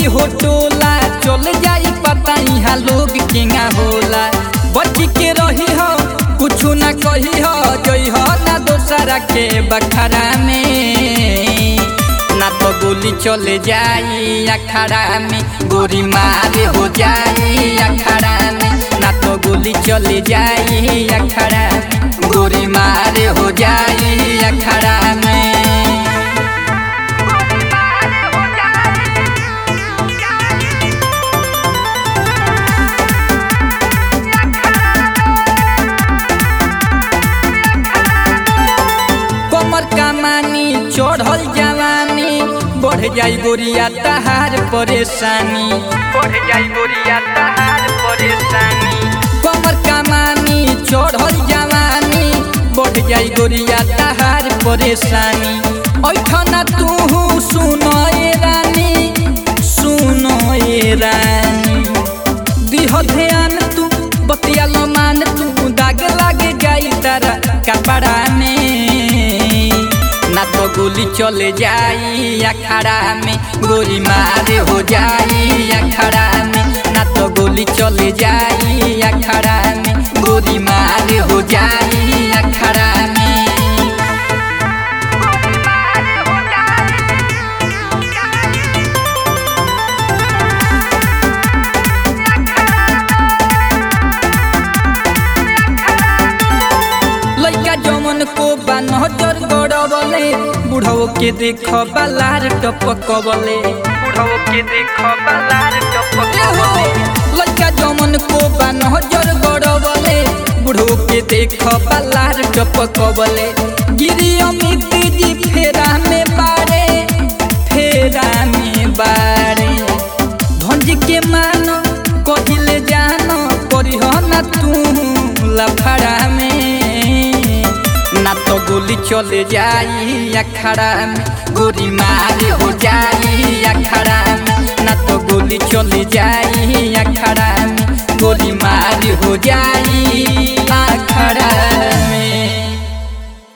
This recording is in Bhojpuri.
होई हो टोला चल जाई पता यहाँ लोग केंगा होला। बच के रही हो कुछ ना कही हो जई हो ना दोसरा के बखरा में, ना तो गोली चले जाई अखाड़ा में गोरी मारे हो जाई अखाड़ा में, ना तो गोली चले जाई अखाड़ा में गोरी मारे हो जाई अखाड़ा में। कमर कमानी चढ़ल जवानी बढ़ जाई गोरिया तहार परेशानी, बढ़ जाई गोरिया तहार परेशानी। कमर कमानी चढ़ल जवानी बढ़ जाई गोरिया तहार परेशानी। ऐठना तू सुनो ए रानी, सुनो ए रानी दिह ध्यान तू बतिया मान तू दाग लागे जाई तारा कपड़ा में, ना तो गोली चले जाई अखाड़ा में गोरी मारे हो जाई अखाड़ा में, ना तो गोली चले जाई अखाड़ा में गोरी मारे हो जाई अखाड़ा में। लइका जमन को बानहजर गड़बले बुढ़ाओ के देख बालार टपकबले, बुढ़ाओ के देख बालार टपकबले। लइका जमन को बानहजर गड़बले बुढ़ाओ के देख बालार टपकबले। गिरी अमित जी फेरा में बारे, फेरा में बारे भंज के मानो कहिले जानो करिह ना तू लफड़ा में, ना तो गोली चले जाई अखाड़ा में गोरी मारे हो जाई अखाड़ा में, ना तो गोली चले जाई अखाड़ा में गोरी मारे हो जाई अखाड़ा।